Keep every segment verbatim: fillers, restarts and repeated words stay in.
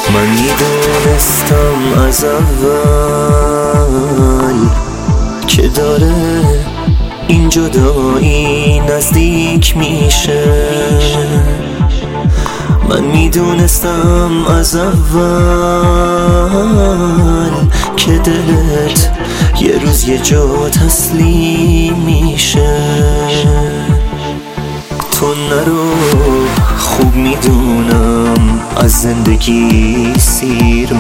من میدونستم از اول که داره این جدایی نزدیک میشه. من میدونستم از اول که دلت یه روز یه جا تسلیم میشه. تو نرو، خوب میدونم از زندگی سیر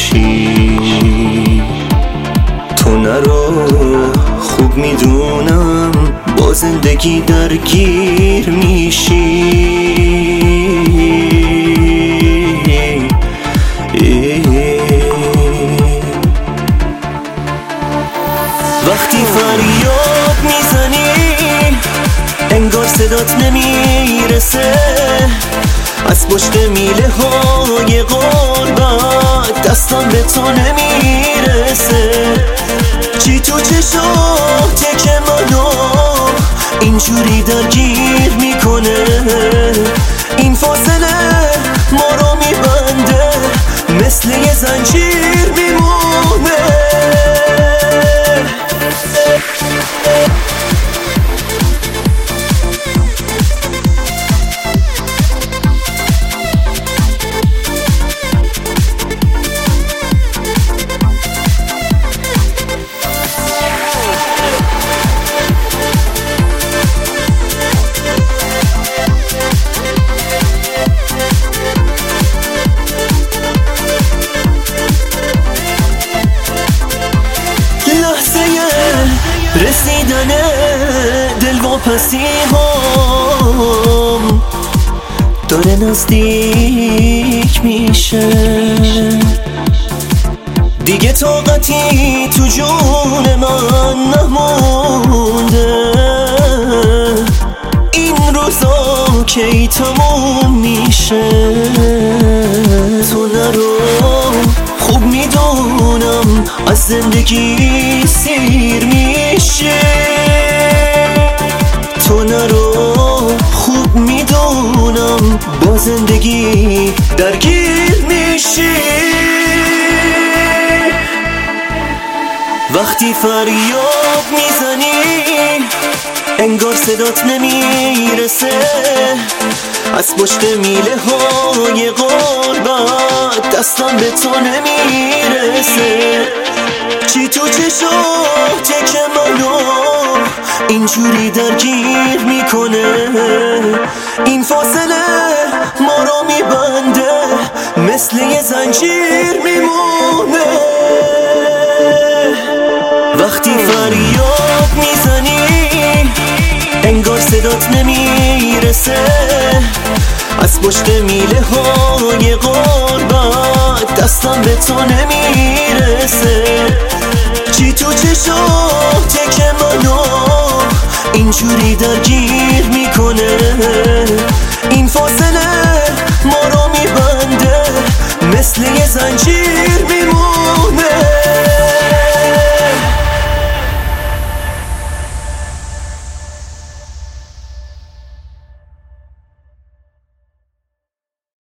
میشی. تو نرو، خوب میدونم با زندگی درگیر میشی. وقتی فریاد میزنی انگار صدات نمیرسه، از پشت میله های غربت دستم به تو نمیرسه. چی تو چشاته که منو اینجوری درگیر میکنه؟ این فاصله ما رو میبنده، مثل یه زنجیر میمونه. رسیدن دلواپسی هم داره نزدیک میشه. دیگه طاقتی تو جون من نمونده، این روزا کی تموم میشه. تو نرو، خوب میدونم از زندگی سیر میشه. تو نرو، خوب میدونم با زندگی درگیر میشی. وقتی فریاد میزنی انگار صدات نمیرسه، از پشت میله های غربت دستم به تو نمیرسه. چی تو چشاته که منو اینجوری درگیر میکنه؟ این فاصله ما رو میبنده، مثل یه زنجیر میمونه. وقتی فریاد میزنی انگار صدات نمیرسه، از پشت میله های غربت دستم به تو نمیرسه. چی تو چشاته که منو اینجوری درگیر میکنه؟ این فاصله ما رو میبنده، مثل یه زنجیر